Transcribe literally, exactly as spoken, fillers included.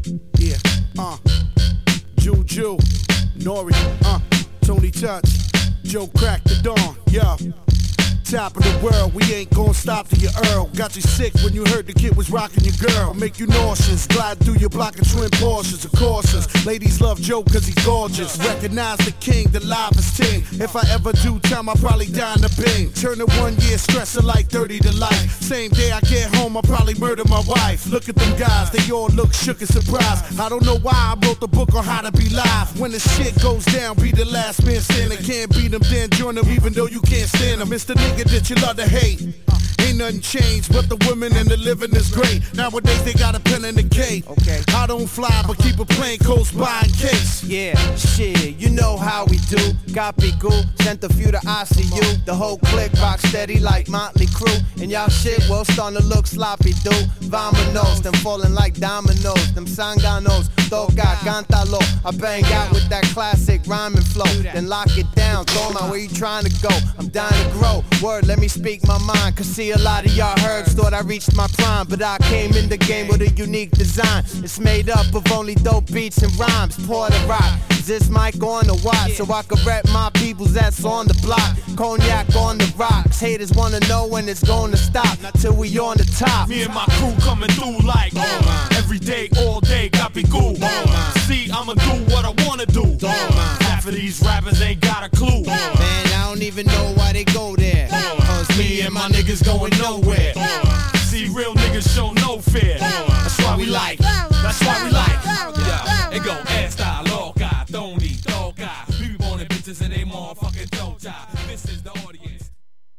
Yeah, uh, Juju, Nori, uh, Tony Touch, Joe Crack the Dawn, yo. Top of the world, we ain't gon' stop till you Earl. Got you sick when you heard the kid was rocking your girl. Make you nauseous, glide through your block of twin Porsches, of courses. Ladies love Joe cause he's gorgeous. Recognize the king, the livest team. If I ever do time, I'll probably die in the bing. Turn a one year stressor like thirty to life. Same day I get home, I'll probably murder my wife. Look at them guys, they all look shook and surprised. I don't know why I wrote the book on how to be live. When the shit goes down, be the last man standing. Can't beat them, then join them even though you can't stand them. It's the nigga that you love to hate. Ain't nothing changed, but the women and the living is great. Nowadays they got a pen and a cape. Okay. I don't fly, but keep a plane close by in case. Yeah, shit, you know how we do. Got be cool, sent a few to I C U. The whole clique rock steady like Motley Crue. And y'all shit, well, starting to look sloppy, dude. Vamonos, them falling like dominoes. Them sanganos, toca, cántalo. I bang out with that classic rhyming flow. Then lock it down, throw my where you trying to go. I'm dying to grow, word, let me speak my mind. Cause see a lot of y'all herbs thought I reached my prime. But I came in the game with a unique design. It's made up of only dope beats and rhymes. Pour the rock, is this mic on the watch? So I can rep my peoples that's on the block. Cognac on the rocks. Haters wanna know when it's gonna stop. Till we on the top. Me and my crew coming through like oh, every day, all day, got be cool. Oh, see, I'ma do what I wanna do. Oh, half of these rappers ain't got a clue. Man, I don't even know why they go there. Cause me and my niggas going nowhere. See, real niggas show no fear.